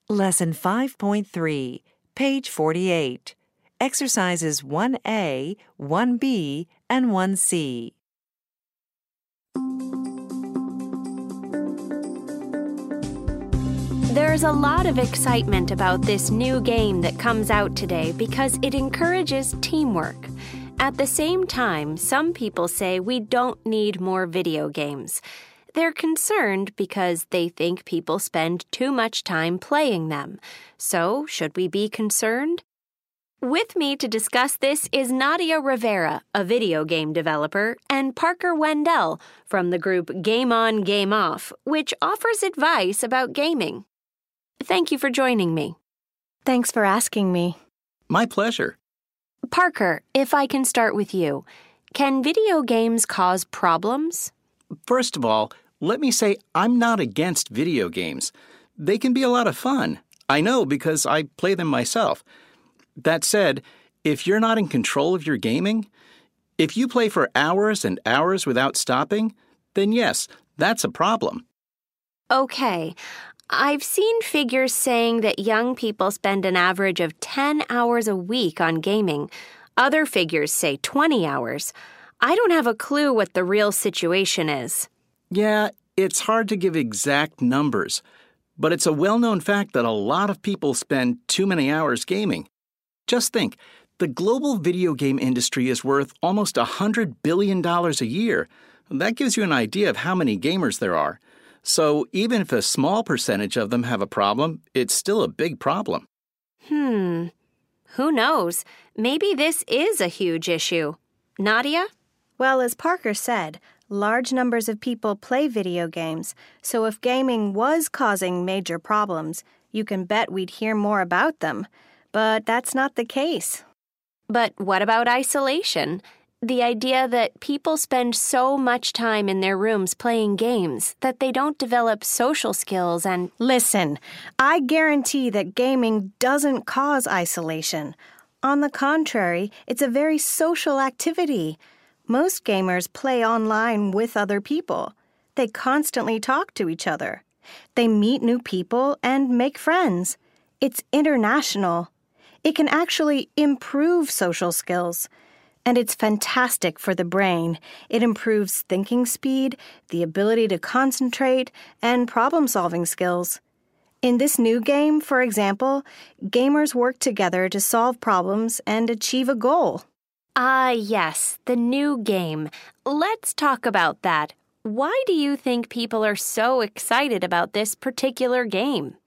Lesson 5.3, page 48. Exercises 1A, 1B, and 1C. There's a lot of excitement about this new game that comes out today because it encourages teamwork. At the same time, some people say we don't need more video games. They're concerned because they think people spend too much time playing them. So, should we be concerned? With me to discuss this is Nadia Rivera, a video game developer, and Parker Wendell from the group Game On, Game Off, which offers advice about gaming. Thank you for joining me. Thanks for asking me. My pleasure. Parker, if I can start with you. Can video games cause problems? First of all, let me say I'm not against video games. They can be a lot of fun. I know because I play them myself. That said, if you're not in control of your gaming, if you play for hours and hours without stopping, then yes, that's a problem. Okay. I've seen figures saying that young people spend an average of 10 hours a week on gaming. Other figures say 20 hours. I don't have a clue what the real situation is. Yeah, it's hard to give exact numbers, but it's a well-known fact that a lot of people spend too many hours gaming. Just think, the global video game industry is worth almost $100 billion a year. That gives you an idea of how many gamers there are. So even if a small percentage of them have a problem, it's still a big problem. Who knows? Maybe this is a huge issue. Nadia? Well, as Parker said, large numbers of people play video games, so if gaming was causing major problems, you can bet we'd hear more about them. But that's not the case. But what about isolation? The idea that people spend so much time in their rooms playing games that they don't develop social skills and... Listen, I guarantee that gaming doesn't cause isolation. On the contrary, it's a very social activity. Most gamers play online with other people. They constantly talk to each other. They meet new people and make friends. It's international. It can actually improve social skills. And it's fantastic for the brain. It improves thinking speed, the ability to concentrate, and problem-solving skills. In this new game, for example, gamers work together to solve problems and achieve a goal. Ah, yes, the new game. Let's talk about that. Why do you think people are so excited about this particular game?